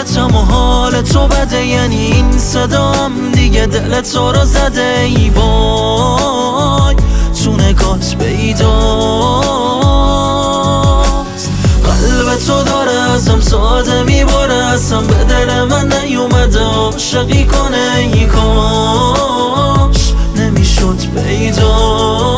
کنارتم و حال تو بده، یعنی این صدام دیگه دل تو رو زده. ای وای تو نگات پیداست، قلب تو داره ازم ساده میباره، اصلا به دل من نیومده عاشقی کنه. ای کاش نمیشد پیدا،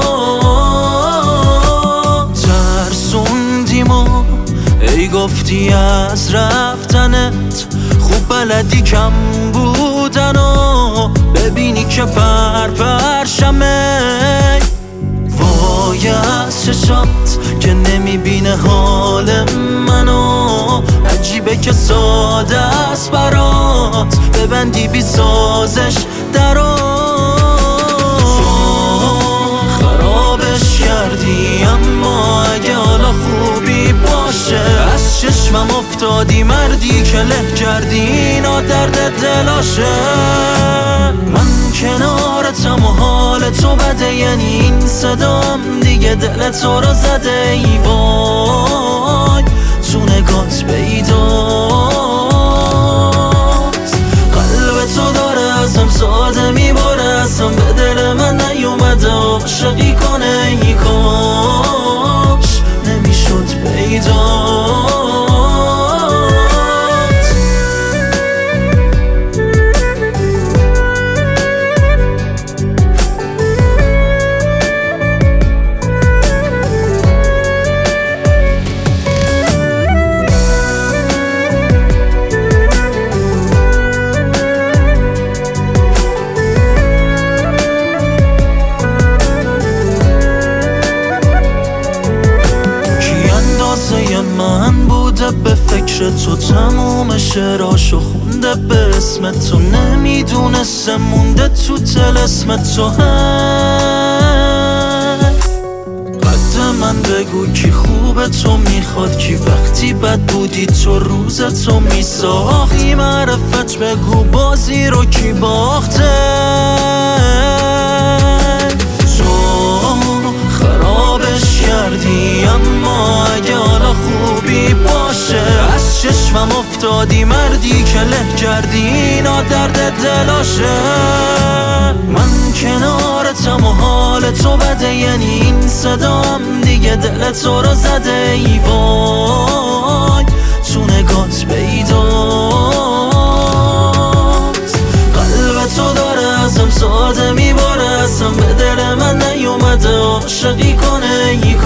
ترسوندیم و ای گفتی از رفتنت خوب بلدی کم بودن و ببینی که پرشمه. وای از چشات که نمیبینه حال منو، عجیبه که ساده است برات ببندی بی سازش درو. خرابش کردی اما اگه حالا خوبی باشه، از چشمم افتادی مردی که له کردی اینا درد دلاشه. من کنارتم و حال تو بده، یعنی این صدام دیگه دل تو رو زده. ای وای تو نگات پیداست، قلب تو داره ازم ساده میباره، اصلا به دل من نیومده عاشقی کنه. ای کاش نمیشد پیدا. من بوده به فکر تو تموم شعراشو خونده به اسم تو، نمیدونسته مونده تو طلسم تو. قد من بگو کی خوبه تو میخواد، کی وقتی بد بودی تو روز تو میساختی. معرفت بگو بازی رو کی باخته، خرابش کردی اما اگه حالا خوبی باشه، از چشمم افتادی مردی که له کردی اینا درد دلاشه. من کنارتم و حال تو بده، یعنی این صدام دیگه دل تو رو زده. ای وای تو نگات پیداست، قلب تو داره ازم ساده میباره، اصلا به دل من نیومده عاشقی کنه. ای